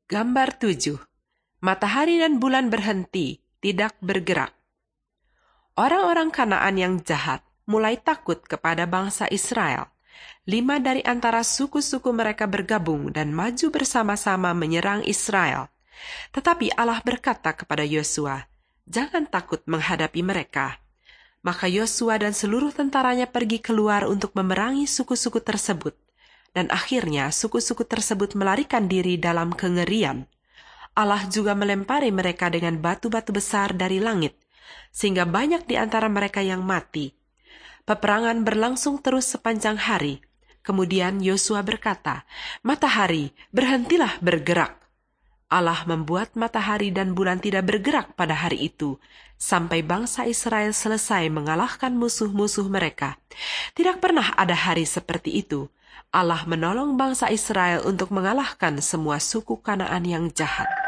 Gambar 7. Matahari dan bulan berhenti, tidak bergerak. Orang-orang Kanaan yang jahat mulai takut kepada bangsa Israel. 5 dari antara suku-suku mereka bergabung dan maju bersama-sama menyerang Israel. Tetapi Allah berkata kepada Yosua, "Jangan takut menghadapi mereka." Maka Yosua dan seluruh tentaranya pergi keluar untuk memerangi suku-suku tersebut. Dan akhirnya suku-suku tersebut melarikan diri dalam kengerian. Allah juga melempari mereka dengan batu-batu besar dari langit, sehingga banyak di antara mereka yang mati. Peperangan berlangsung terus sepanjang hari. Kemudian Yosua berkata, "Matahari, berhentilah bergerak." Allah membuat matahari dan bulan tidak bergerak pada hari itu, sampai bangsa Israel selesai mengalahkan musuh-musuh mereka. Tidak pernah ada hari seperti itu. Allah menolong bangsa Israel untuk mengalahkan semua suku Kanaan yang jahat.